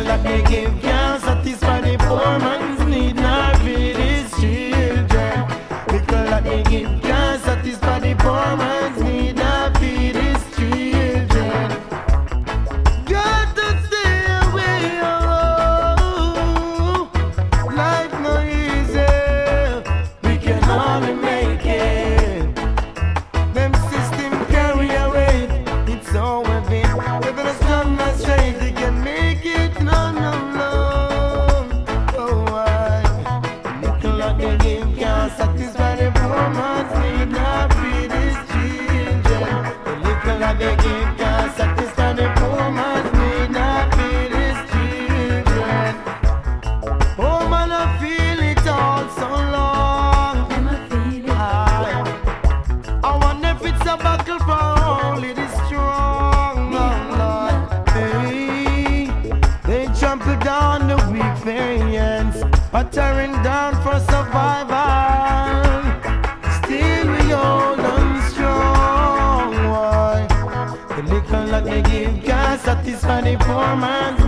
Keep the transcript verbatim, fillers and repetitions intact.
that they give can't satisfy the poor man's need, nor feed his children. Little that they give can't satisfy the poor man's need, nor feed his children. Got to stay away, oh, life no easy. We can only make it. Them system carry away. It's so heavy. Even a strong man straight, they can make it. No, no, no. Oh, why? Little that they give can't satisfy the poor man's need, nor feed his children. The little that they give can't satisfy the poor man's need, nor feed his children. Oh man, I feel it all so long. I, I wonder if it's a battle for only the strong. Oh, Lord. Hey, they trample down the weak variants, are tearing down for survival. Still we hold on strong. Why? The little that they give can't satisfy the poor man's